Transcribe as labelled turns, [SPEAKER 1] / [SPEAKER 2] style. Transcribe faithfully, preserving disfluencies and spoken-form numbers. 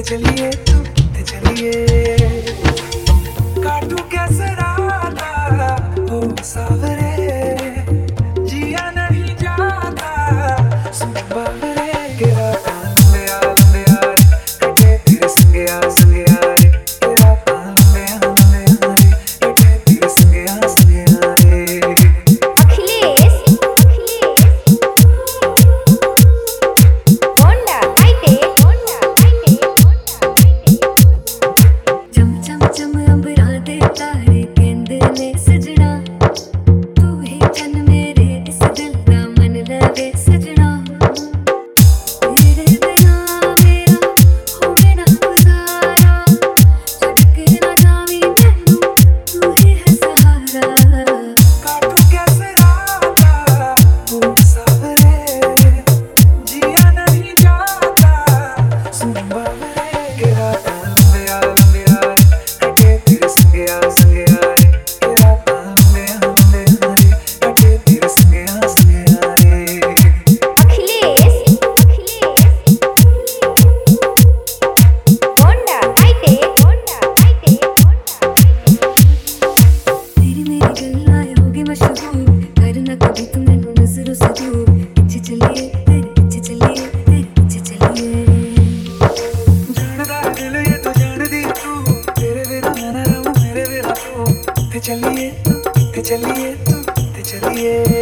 [SPEAKER 1] चलिए तू ते चलिए काटू कैसे राता ओ सावरे जिया नहीं जाता सुन बावरे गिरा कांदे आंदे यार कटे तेरे संगे आ संगे यार गिरा कांदे आंदे यार कटे तेरे संगे आ संगे यार
[SPEAKER 2] अखिलेश होंडा आईटे होंडा आईटे होंडा आईटे
[SPEAKER 3] चम चम चम अंबरा दे तारे कहंदे ने सजना तू ही चन मेरे इस दिल दा मन लगे सजना तेरे बिना मेरा होवे ना गुजारा छड़ के ना जावी मैनू तू ही है सहारा
[SPEAKER 1] काटू कैसे राता ओ सावरे जिया नहीं जाता सुन बावरे गिरा कांदे आंदे यार कटे तेरे संगे आ संगे यार गिरा कांदे आंदे यार कटे तेरे संगे आ संगे यार
[SPEAKER 2] अखिलेश होंडा आईटे होंडा आईटे होंडा
[SPEAKER 3] तेरी मेरी गल्लाएं होगी मशहूर करना कभी तू मैनू नजरों से दूर पीछे चलिए तेरे पीछे चलिए तेरे पीछे चलिए
[SPEAKER 1] जानदा दिल ये तो जानदी तू तेरे बिना मैं ना रहूं मेरे बिना तू ते चलिए ते चलिए तू ते चलिए